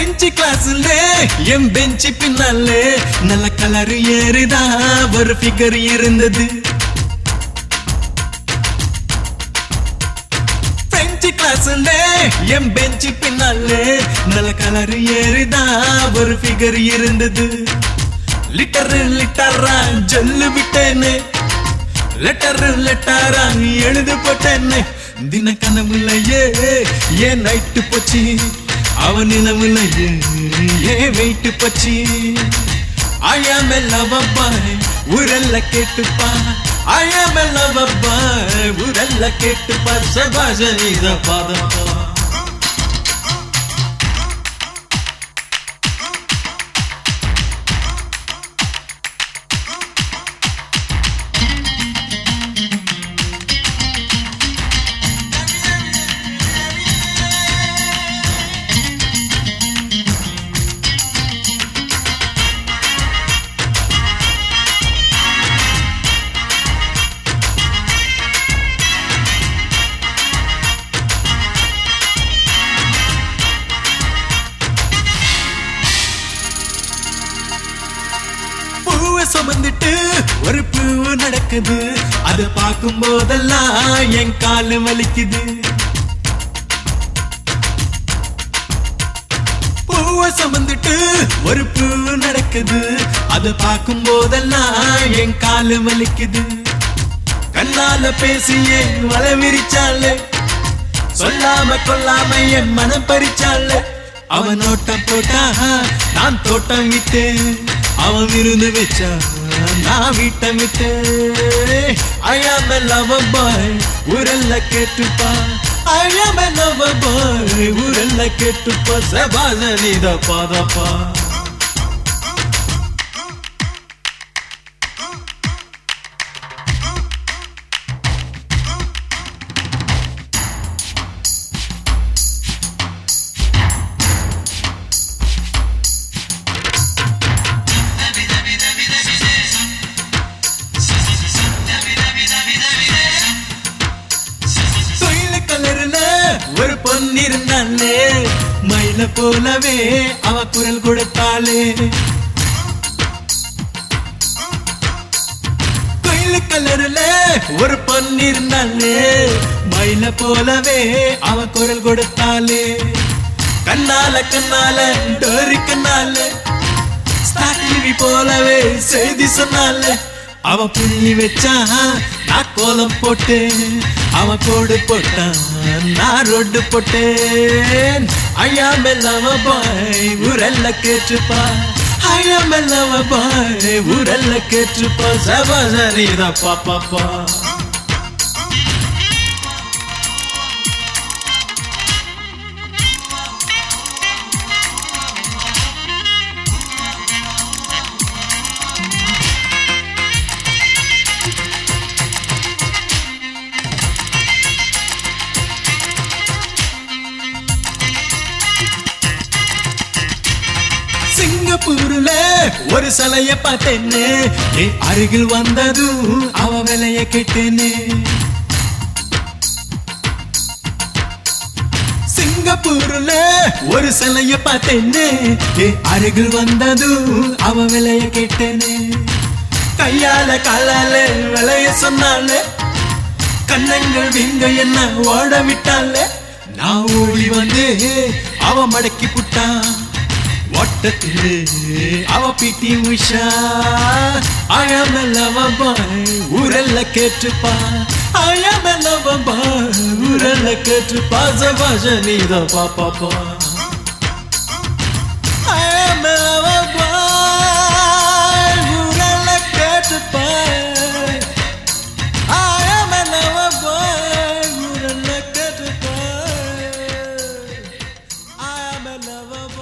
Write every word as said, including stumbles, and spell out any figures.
French classல என் bench பின்னாலே நல்ல colour ஏறுதா ஒரு ஃபிகர் இருந்தது. French classல என் பெஞ்ச் பின்னாலே நல்ல கலர் ஏறுதா ஒரு ஃபிகர் இருந்தது. லிட்டர் லிட்டரா ஜொல்லு விட்டேனே, லெட்டர் லெட்டரா எழுது போட்டேனே. தின கனவுலையே ஏன் நைட்டு போச்சு, அவன் நிலவுலையே ஏன் வெயிட்டு போச்சு. I am a lover boy, ஊரெல்ல கேட்டுப்பா. I am a lover boy, ஊரெல்ல கேட்டுப்பா. சபாஷ நீத பாதப்பா. சுமந்துட்டு ஒரு பூ நடக்குது, அது பார்க்கும் போதெல்லாம் என் காலு வலிக்குது. பூவை சுமந்துட்டு ஒரு பூ நடக்குது, அது பார்க்கும் போதெல்லாம் என் காலு வலிக்குது. கண்ணால பேசியே வலை விரிச்சாலே, சொல்லாம கொல்லாம என் மனம் பறிச்சாலே. அவன் ஓட்டம் போட்டா நான் தோட்டம் விட்டேன், அவன் விருந்து வச்சா நான் வீட்டம் விட்டேன். I am a lover boy, ஊரெல்ல கேட்டுப்பா. I am a lover boy, ஊரெல்ல கேட்டுப்பா. சபாஷ நீத பாதப்பா. ஒரு பொண்ணு இருந்தாலே, மயில போலவே அவ குரல் கொடுத்தாளே. கோயில் கலர்ல ஒரு பொண்ணு இருந்தாலே, மயில போலவே அவ குரல் கொடுத்தாளே. கண்ணால கண்ணால டோரி கண்ணால ஸ்டாக்கிவி போலவே செய்தி சொன்னாலே. அவ புள்ளி வச்சா நான் கோலம் போட்டேன், அவன் கோடு போட்டான் நான் ரோடு போட்டேன். I am a lover boy, ஊரெல்ல கேட்டுப்பா. I am a lover boy, ஊரெல்ல கேட்டுப்பா. சபாஷ நீத பாப்பா. சிங்கப்பூர்ல ஒரு சிலைய பார்த்தேன்னு, என் அருகில் வந்ததும் அவ விலைய கேட்டேன்னு. சிங்கப்பூர்ல ஒரு சிலைய பார்த்தேன்னு, என் அருகில் வந்ததும் அவ விலைய கேட்டேன்னு. கையால காலால விலைய சொன்னால, கண்ணங்கள் வீங்க என்ன ஓட விட்டால. நான் ஓடி வந்து அவ மடக்கி புட்டான் ஓட்டத்திலே அவ P T Usha. I am a lover boy, ஊரெல்ல கேட்டுப்பா. I am a lover boy, ஊரெல்ல கேட்டுப்பா. சபாஷ நீத பாப்பா. I am a lover boy, ஊரெல்ல கேட்டுப்பா. I am a lover boy, ஊரெல்ல கேட்டுப்பா. I am a lover boy.